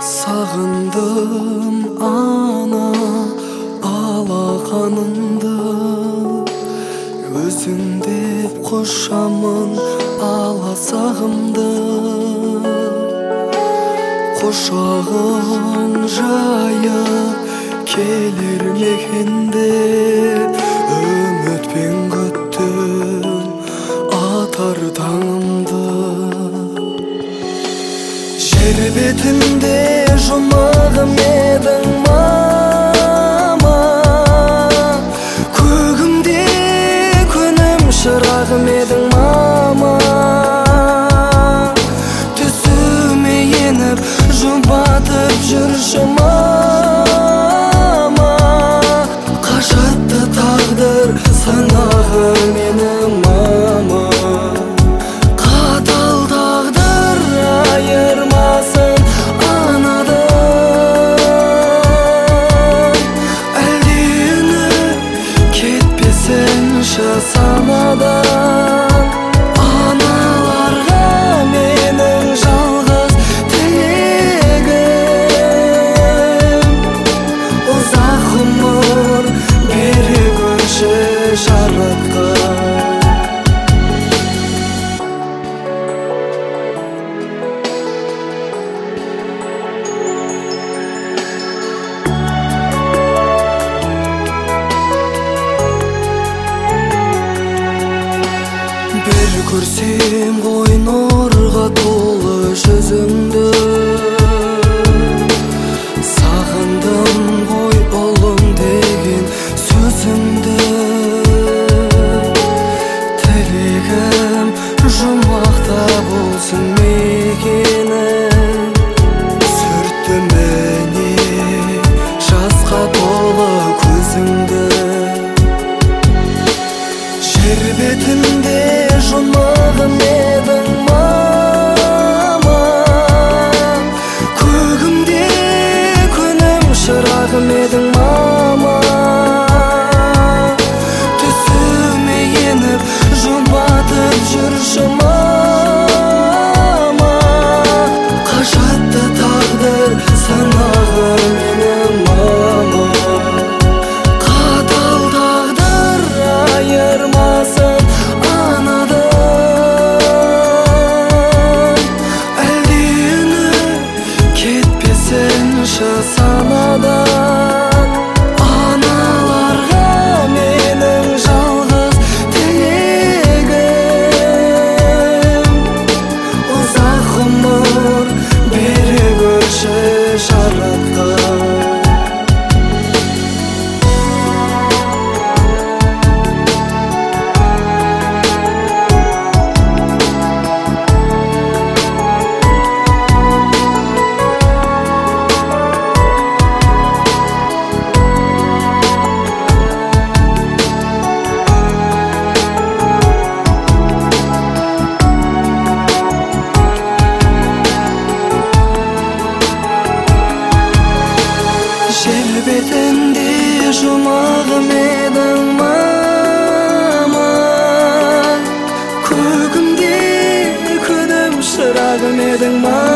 Сағындым ана алақаныңды, өзің деп құшамын аласағымды. Құшағын жайып келер мекенде, үмітпен күттім атар таңымды. Жер бетінде жұмағым едің мама, көгімде күнім шырағым едің мама. Түсіме еніп жұбатып жүрші мама, қажатты тағдыр сынағы менің мама. Қатал тағдыр айырмасын анадан, әлде үні кетпесінші санадан. Аналарға менің жалғыз тілегім, ұзақ ғұмыр бере көрші жаратқан. Bir көрсем ғой нұрға толы жүзіңді, сағындым ғой ұлым деген сөзіңді. Тілегім жұмақта болсын мекенің, сүртті міне жасқа толы көзіңді. Жер бетінде жұмағым едің мама, көгімде күнім шырағым едің мама. Түсіме еніп жұбатып жүрші мама, қажатты тағдыр сынағы менің мама. Қатал тағдыр айырмасын санадан. Аналарға менің жалғыз тілегім, ұзақ ғұмыр бере көрші жаратқан. Жер бетінде жұмағым едің мама, көгімде күнім шырағым едің мама.